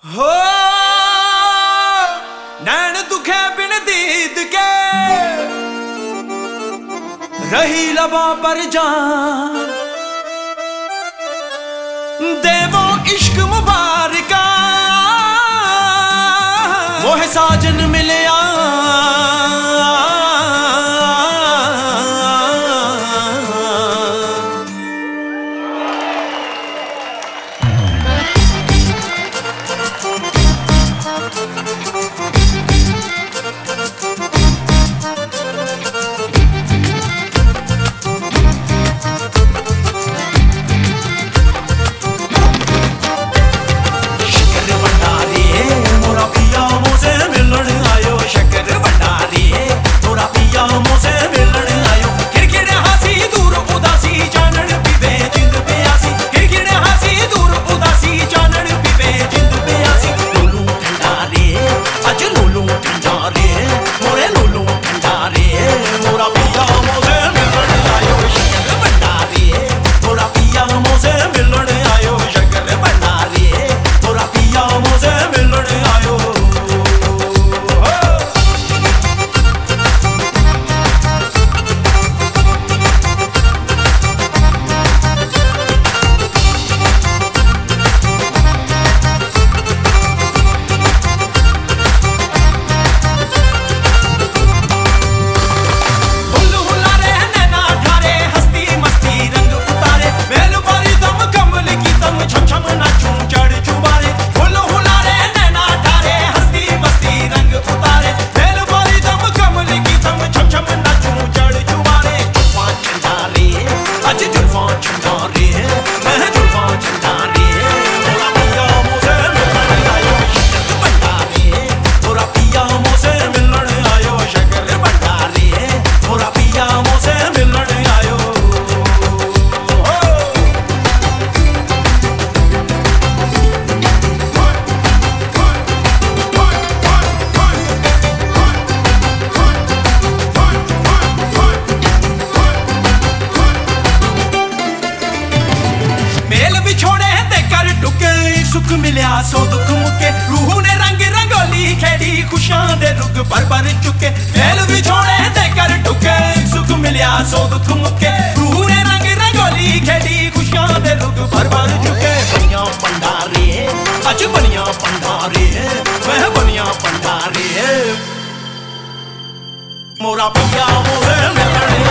हो नैन दुखे बिन दीद के रही लबों पर जान देवो इश्क मुबारका मोह साजन मिले सुख मिलिया सो दुख मुके रूह ने रंग रंगोली खेड़ी खुशियां दे रुग पर चुके मेल विछोड़े ते कर टुके सुख मिलिया सो दुख मुके रूह ने रंग रंगोली खेड़ी खुशियां दे रुग पर चुके बनिया पंडारे अज बनिया पंडारे वह बनिया पंडारे मोरा पिया मोरे मिलने